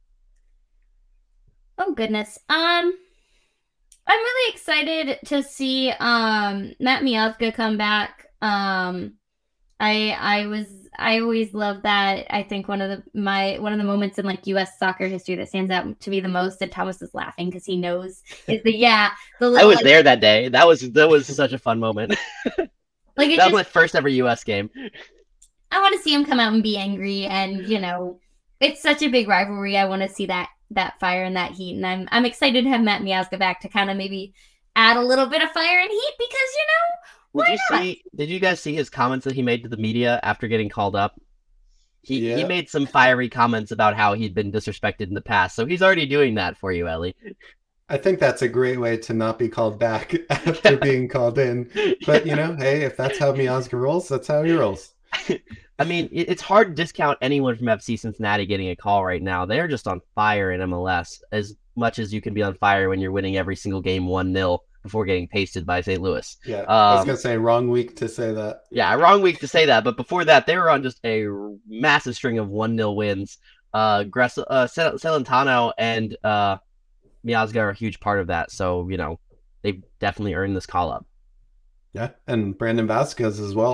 Speaker 3: Oh goodness. I'm really excited to see Matt Miazga come back. I always love that. I think one of the moments in like U.S. soccer history that stands out to me the most, and Thomas is laughing because he knows, is the little,
Speaker 4: I was there that day. That was such a fun moment. That was my first ever U.S. game.
Speaker 3: I want to see him come out and be angry, and it's such a big rivalry. I want to see that fire and that heat, and I'm excited to have Matt Miazga back to kind of maybe add a little bit of fire and heat, because
Speaker 4: Did you guys see his comments that he made to the media after getting called up? He made some fiery comments about how he'd been disrespected in the past, so he's already doing that for you, Ellie.
Speaker 2: I think that's a great way to not be called back after being called in. But, hey, if that's how Miazga rolls, that's how he rolls.
Speaker 4: I mean, it's hard to discount anyone from FC Cincinnati getting a call right now. They're just on fire in MLS, as much as you can be on fire when you're winning every single game 1-0 before getting pasted by St. Louis.
Speaker 2: Yeah, I was going to say, wrong week to say that.
Speaker 4: Yeah, wrong week to say that. But before that, they were on just a massive string of 1-0 wins. Celentano and Miazga are a huge part of that. So, they definitely earned this call-up.
Speaker 2: Yeah, and Brandon Vasquez as well.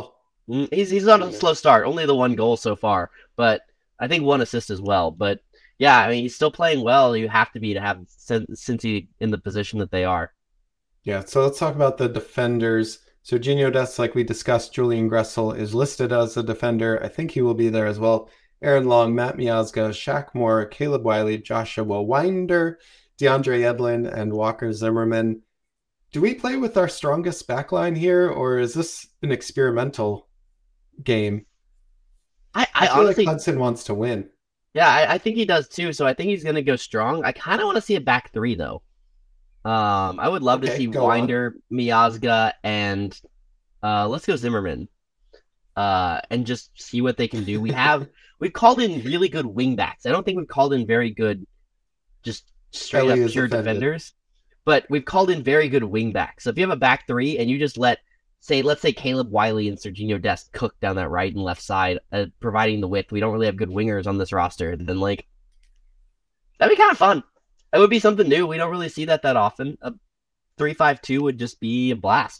Speaker 4: He's on a slow start. Only the one goal so far, but I think one assist as well. But yeah, I mean, he's still playing well. You have to have Cincy in the position that they are.
Speaker 2: Yeah, so let's talk about the defenders. So Sergiño Dest, like we discussed, Julian Gressel is listed as a defender. I think he will be there as well. Aaron Long, Matt Miazga, Shaq Moore, Caleb Wiley, Joshua Winder, DeAndre Edlin, and Walker Zimmerman. Do we play with our strongest backline here, or is this an experimental game?
Speaker 4: I
Speaker 2: feel
Speaker 4: honestly,
Speaker 2: like Hudson wants to win.
Speaker 4: Yeah, I think he does too. So I think he's going to go strong. I kind of want to see a back three though. I would love to see Winder, Miazga, and let's go Zimmerman. And just see what they can do. We've called in really good wingbacks. I don't think we've called in very good, just straight up pure defenders. But we've called in very good wingbacks. So if you have a back three and you just let's say Caleb Wiley and Sergiño Dest cook down that right and left side, providing the width. We don't really have good wingers on this roster. Then that'd be kind of fun. It would be something new. We don't really see that often. A 3-5-2 would just be a blast.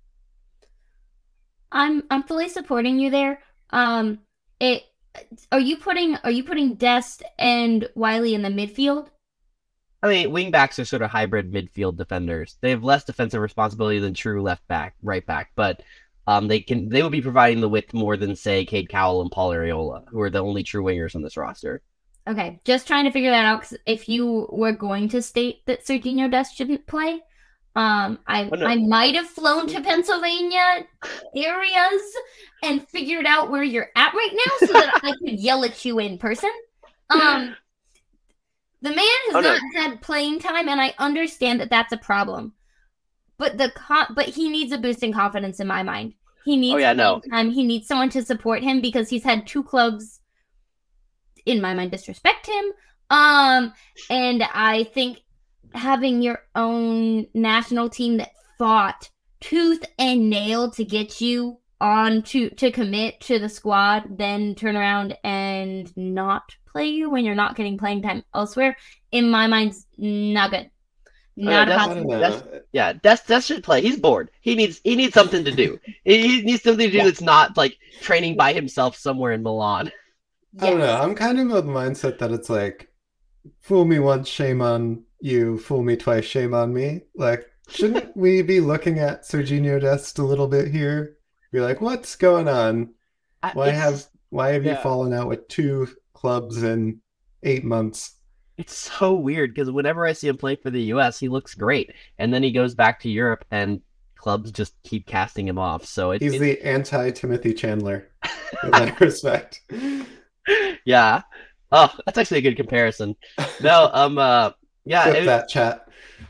Speaker 3: I'm fully supporting you there. Are you putting Dest and Wiley in the midfield?
Speaker 4: I mean, wingbacks are sort of hybrid midfield defenders. They have less defensive responsibility than true right back, but they would be providing the width more than, say, Cade Cowell and Paul Arriola, who are the only true wingers on this roster.
Speaker 3: Okay, just trying to figure that out, because if you were going to state that Sergiño Dest shouldn't play, I might have flown to Pennsylvania areas and figured out where you're at right now so that I could yell at you in person. The man has not had playing time, and I understand that that's a problem. But but he needs a boost in confidence in my mind. He needs time. He needs someone to support him because he's had two clubs, in my mind, disrespect him. And I think having your own national team that fought tooth and nail to get you on to commit to the squad, then turn around and not play you when you're not getting playing time elsewhere, in my mind's not good.
Speaker 4: Dest should play. He's bored. He needs something to do. He needs something to do that's not like training by himself somewhere in Milan.
Speaker 2: I don't know. I'm kind of of the mindset that it's like, fool me once, shame on you. Fool me twice, shame on me. Like, shouldn't we be looking at Sergiño Dest a little bit here? Be like, what's going on? Why have you fallen out with two clubs in 8 months?
Speaker 4: It's so weird because whenever I see him play for the US, he looks great, and then he goes back to Europe and clubs just keep casting him off. So
Speaker 2: he's the anti-Timothy Chandler in that respect.
Speaker 4: Yeah. Oh, that's actually a good comparison. No,
Speaker 2: Flip that chat.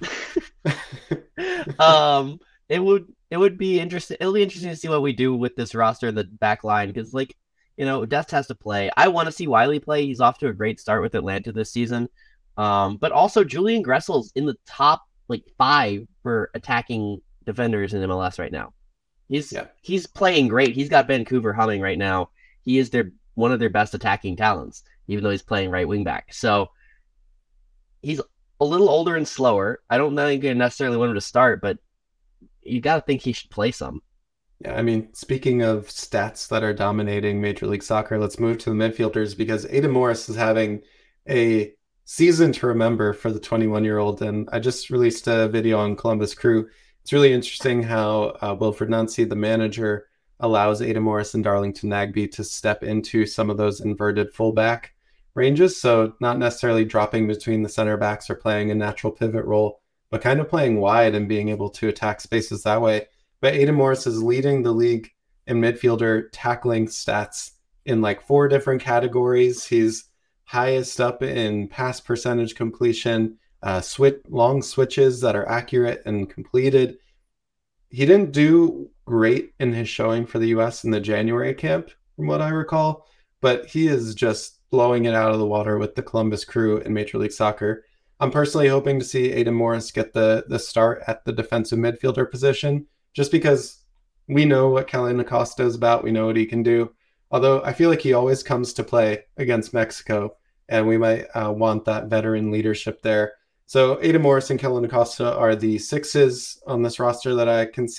Speaker 4: It would be interesting. It'll be interesting to see what we do with this roster in the back line because, Dest has to play. I want to see Wiley play. He's off to a great start with Atlanta this season. But also Julian Gressel's in the top 5 for attacking defenders in MLS right now. He's playing great. He's got Vancouver humming right now. He is one of their best attacking talents, even though he's playing right wing back. So he's a little older and slower. I don't know if you necessarily want him to start, but you got to think he should play some.
Speaker 2: Yeah, I mean, speaking of stats that are dominating Major League Soccer, let's move to the midfielders because Aidan Morris is having a season to remember for the 21-year-old. And I just released a video on Columbus Crew. It's really interesting how Wilfred Nancy, the manager, allows Aidan Morris and Darlington Nagbe to step into some of those inverted fullback ranges. So not necessarily dropping between the center backs or playing a natural pivot role, but kind of playing wide and being able to attack spaces that way. But Aidan Morris is leading the league in midfielder tackling stats in 4 different categories. He's highest up in pass percentage completion, long switches that are accurate and completed. He didn't do great in his showing for the U.S. in the January camp, from what I recall, but he is just blowing it out of the water with the Columbus Crew in Major League Soccer. I'm personally hoping to see Aidan Morris get the start at the defensive midfielder position, just because we know what Kellyn Acosta is about. We know what he can do. Although I feel like he always comes to play against Mexico, and we might want that veteran leadership there. So Aidan Morris and Kellyn Acosta are the 6s on this roster that I can see.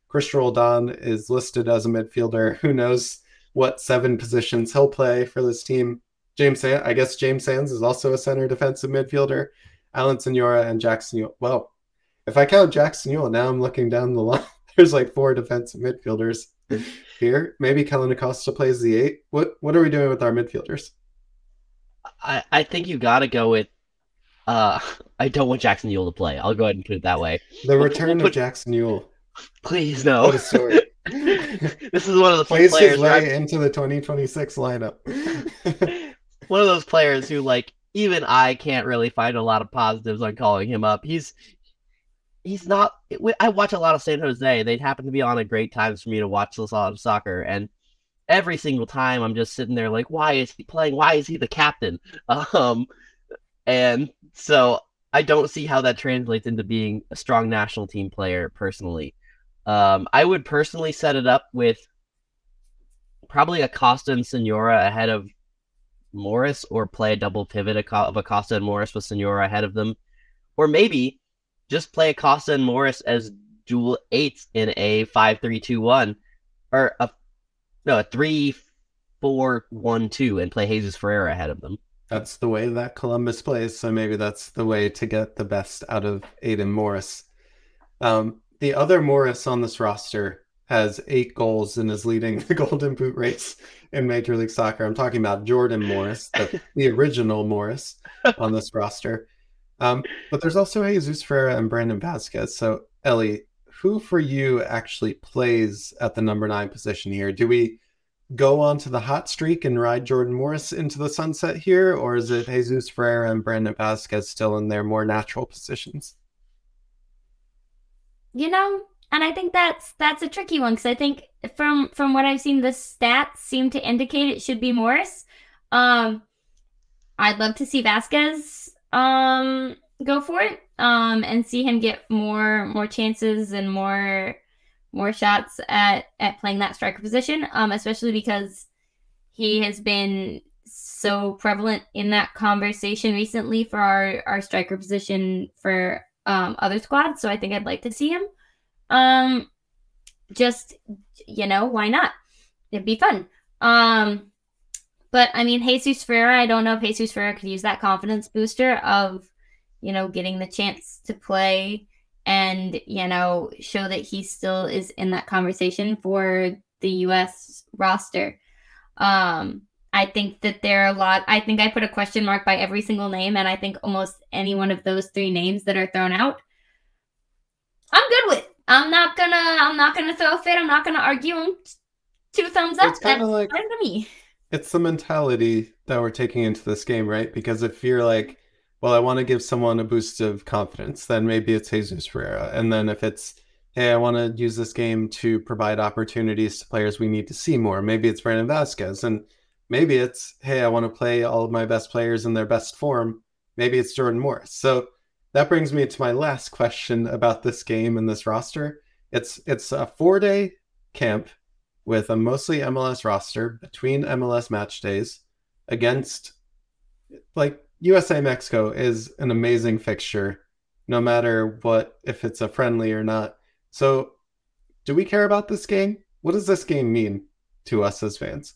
Speaker 2: Christian Roldan is listed as a midfielder. Who knows what 7 positions he'll play for this team. I guess James Sands is also a center defensive midfielder. Alan Senora and Jackson Ewell. Well, if I count Jackson Ewell, now I'm looking down the line. There's like 4 defensive midfielders here. Maybe Kellen Acosta plays the 8. What are we doing with our midfielders?
Speaker 4: I think you got to go with. I don't want Jackson Ewell to play. I'll go ahead and put it that way.
Speaker 2: The return of Jackson Ewell.
Speaker 4: Please no.
Speaker 2: What a story.
Speaker 4: This is one of the
Speaker 2: plays
Speaker 4: players
Speaker 2: his way into the 2026 lineup.
Speaker 4: One of those players who, like, even I can't really find a lot of positives on calling him up. He's not. I watch a lot of San Jose. They happen to be on a great times for me to watch this lot of soccer, and every single time I'm just sitting there like, why is he playing? Why is he the captain? And so I don't see how that translates into being a strong national team player personally. I would personally set it up with probably Acosta and Senora ahead of Morris, or play a double pivot of Acosta and Morris with Senora ahead of them. Or maybe just play Acosta and Morris as dual 8s in a 5-3-2-1, or a 3-4-1-2, and play Jesus Ferreira ahead of them.
Speaker 2: That's the way that Columbus plays, so maybe that's the way to get the best out of Aiden Morris. The other Morris on this roster has 8 goals and is leading the Golden Boot race in Major League Soccer. I'm talking about Jordan Morris, the original Morris on this roster. But there's also Jesus Ferreira and Brandon Vasquez. So, Ellie, who for you actually plays at the number 9 position here? Do we go on to the hot streak and ride Jordan Morris into the sunset here, or is it Jesus Ferreira and Brandon Vasquez still in their more natural positions?
Speaker 3: And I think that's a tricky one, because I think from what I've seen, the stats seem to indicate it should be Morris. I'd love to see Vasquez go for it and see him get more chances and more shots at playing that striker position, especially because he has been so prevalent in that conversation recently for our striker position for other squads. So I think I'd like to see him. Just, why not? It'd be fun. But I mean, Jesus Ferreira, I don't know if Jesus Ferreira could use that confidence booster of, getting the chance to play and, show that he still is in that conversation for the U.S. roster. I think that I think I put a question mark by every single name, and I think almost any one of those 3 names that are thrown out, I'm good with. I'm not gonna throw a fit. I'm not gonna argue. 2 thumbs up.
Speaker 2: It's kind of like,
Speaker 3: fine to me.
Speaker 2: It's the mentality that we're taking into this game, right? Because if you're like, well, I want to give someone a boost of confidence, then maybe it's Jesus Ferreira. And then if it's, hey, I want to use this game to provide opportunities to players we need to see more, maybe it's Brandon Vasquez. And maybe it's, hey, I want to play all of my best players in their best form. Maybe it's Jordan Morris. So that brings me to my last question about this game and this roster. It's a 4-day camp with a mostly MLS roster between MLS match days against, like, USA-Mexico is an amazing fixture, no matter if it's a friendly or not. So do we care about this game? What does this game mean to us as fans?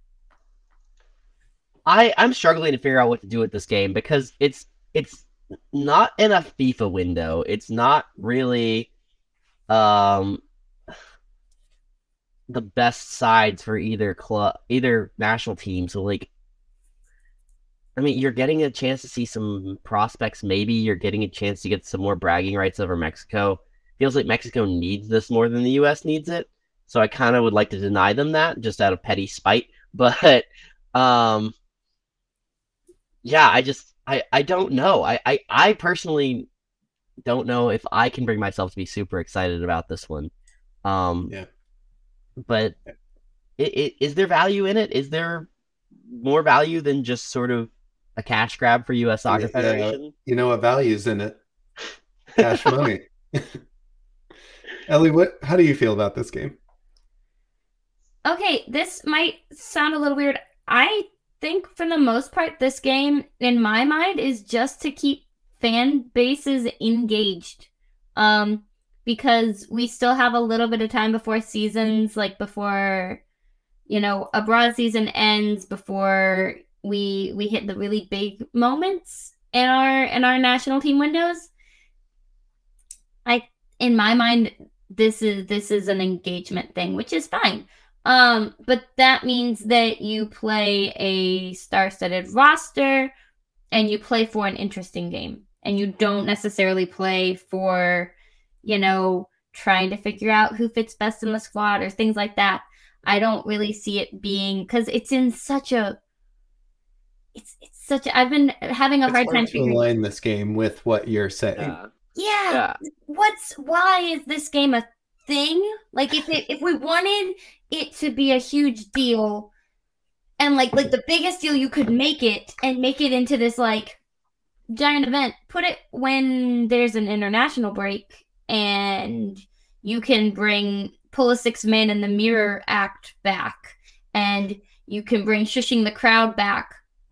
Speaker 4: I'm struggling to figure out what to do with this game, because it's not in a FIFA window. It's not really the best sides for either national team. So, like, I mean, you're getting a chance to see some prospects. Maybe you're getting a chance to get some more bragging rights over Mexico. Feels like Mexico needs this more than the U.S. needs it. So I kind of would like to deny them that, just out of petty spite. But yeah, I don't know. I personally don't know if I can bring myself to be super excited about this one.
Speaker 2: Yeah.
Speaker 4: But is there value in it? Is there more value than just sort of a cash grab for U.S. Soccer Federation?
Speaker 2: You know what value's in it? Cash money. Ellie, how do you feel about this game?
Speaker 3: Okay, this might sound a little weird. I think for the most part, this game, in my mind, is just to keep fan bases engaged. because we still have a little bit of time before seasons, like before, abroad season ends, before we hit the really big moments in our national team windows. In my mind, this is an engagement thing, which is fine. But that means that you play a star-studded roster and you play for an interesting game, and you don't necessarily play for, trying to figure out who fits best in the squad or things like that. I don't really see it being, because it's in such a, I've been having a hard time
Speaker 2: figuring align this game with what you're saying.
Speaker 3: Yeah. Why is this game a thing? Like, if we wanted it to be a huge deal, and like the biggest deal you could make it, and make it into this like giant event, put it when there's an international break and you can pull a 6-man in the mirror act back, and you can bring shushing the crowd back.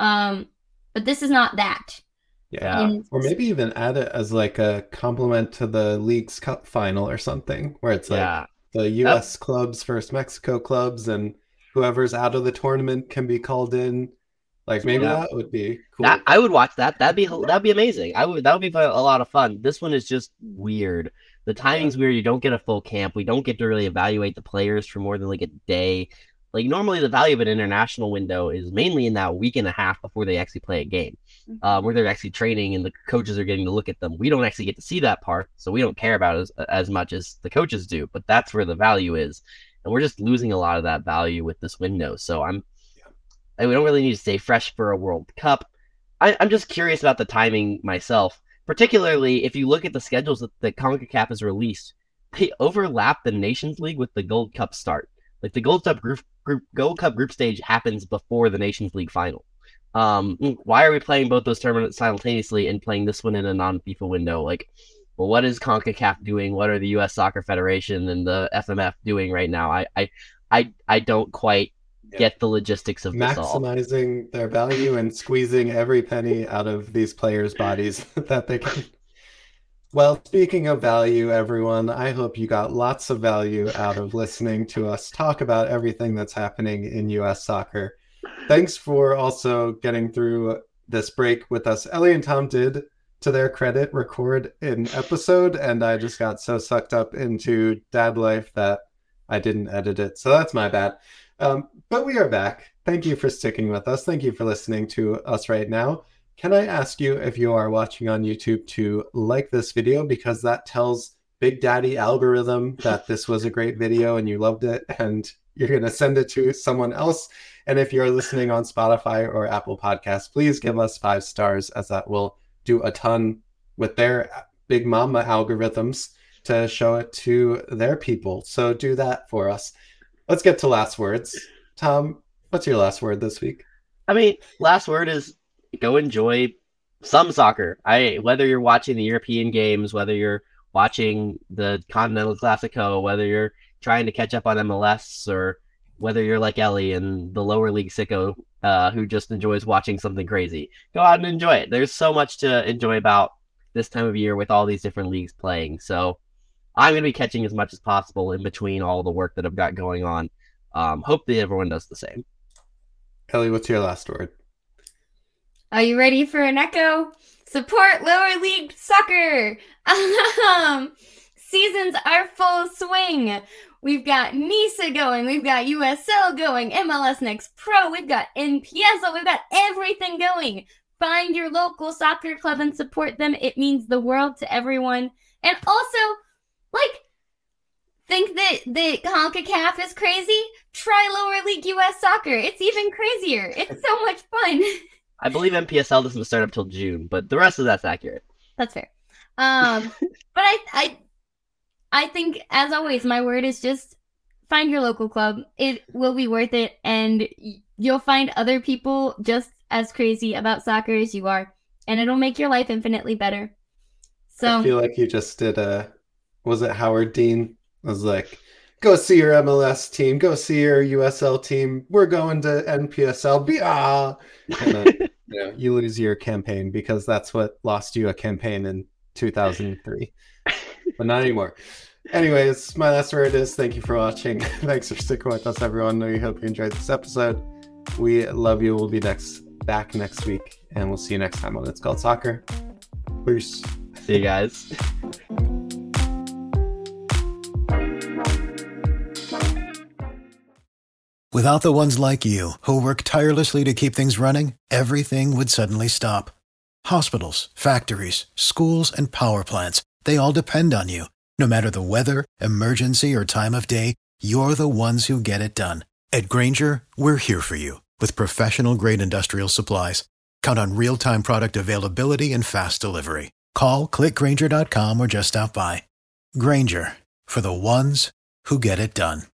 Speaker 3: But this is not that.
Speaker 2: Yeah. Or maybe even add it as like a compliment to the League's Cup final or something, where it's like the U.S. clubs versus Mexico clubs, and whoever's out of the tournament can be called in. Like, maybe that would be cool.
Speaker 4: I would watch that. That'd be amazing. That would be a lot of fun. This one is just weird. The timing's weird. You don't get a full camp. We don't get to really evaluate the players for more than like a day. Like, normally the value of an international window is mainly in that week and a half before they actually play a game, where they're actually training and the coaches are getting to look at them. We don't actually get to see that part, so we don't care about it as much as the coaches do, but that's where the value is. And we're just losing a lot of that value with this window. So we don't really need to stay fresh for a World Cup. I'm just curious about the timing myself, particularly if you look at the schedules that CONCACAF has released. They overlap the Nations League with the Gold Cup start. Like, the Gold Cup group stage happens before the Nations League final. Why are we playing both those tournaments simultaneously and playing this one in a non-FIFA window? Like, well, what is CONCACAF doing? What are the U.S. Soccer Federation and the FMF doing right now? I don't quite get the logistics of this all.
Speaker 2: Maximizing their value and squeezing every penny out of these players' bodies that they can. Well, speaking of value, everyone, I hope you got lots of value out of listening to us talk about everything that's happening in U.S. soccer. Thanks for also getting through this break with us. Ellie and Tom did, to their credit, record an episode, and I just got so sucked up into dad life that I didn't edit it. So that's my bad. But we are back. Thank you for sticking with us. Thank you for listening to us right now. Can I ask you, if you are watching on YouTube, to like this video, because that tells Big Daddy algorithm that this was a great video and you loved it, and you're going to send it to someone else. And if you're listening on Spotify or Apple Podcasts, please give us 5 stars, as that will do a ton with their Big Mama algorithms to show it to their people. So do that for us. Let's get to last words. Tom, what's your last word this week?
Speaker 4: Last word is go enjoy some soccer. Whether you're watching the European games, whether you're watching the Continental Classico, whether you're trying to catch up on MLS, or whether you're like Ellie and the lower league sicko who just enjoys watching something crazy, go out and enjoy it. There's so much to enjoy about this time of year with all these different leagues playing. So I'm going to be catching as much as possible in between all the work that I've got going on. Hope that everyone does the same.
Speaker 2: Ellie, what's your last word?
Speaker 3: Are you ready for an echo? Support lower league soccer. Seasons are full swing. We've got NISA going. We've got USL going. MLS Next Pro. We've got NPSL. We've got everything going. Find your local soccer club and support them. It means the world to everyone. And also, think that CONCACAF is crazy? Try lower league US soccer. It's even crazier. It's so much fun.
Speaker 4: I believe NPSL doesn't start up till June, but the rest of that's accurate.
Speaker 3: That's fair. But I think, as always, my word is just find your local club. It will be worth it, and you'll find other people just as crazy about soccer as you are, and it'll make your life infinitely better. So
Speaker 2: I feel like you just did was it Howard Dean? I was like, go see your MLS team, go see your USL team. We're going to NPSL. And then, you lose your campaign, because that's what lost you a campaign in 2003. but not anymore. Anyways, my last word is thank you for watching. Thanks for sticking with us, everyone. We hope you enjoyed this episode. We love you. We'll be back next week, and we'll see you next time on It's Called Soccer. Peace.
Speaker 4: See you guys.
Speaker 6: Without the ones like you, who work tirelessly to keep things running, everything would suddenly stop. Hospitals, factories, schools, and power plants, they all depend on you. No matter the weather, emergency, or time of day, you're the ones who get it done. At Grainger, we're here for you with professional-grade industrial supplies. Count on real-time product availability and fast delivery. Call, click Grainger.com, or just stop by. Grainger, for the ones who get it done.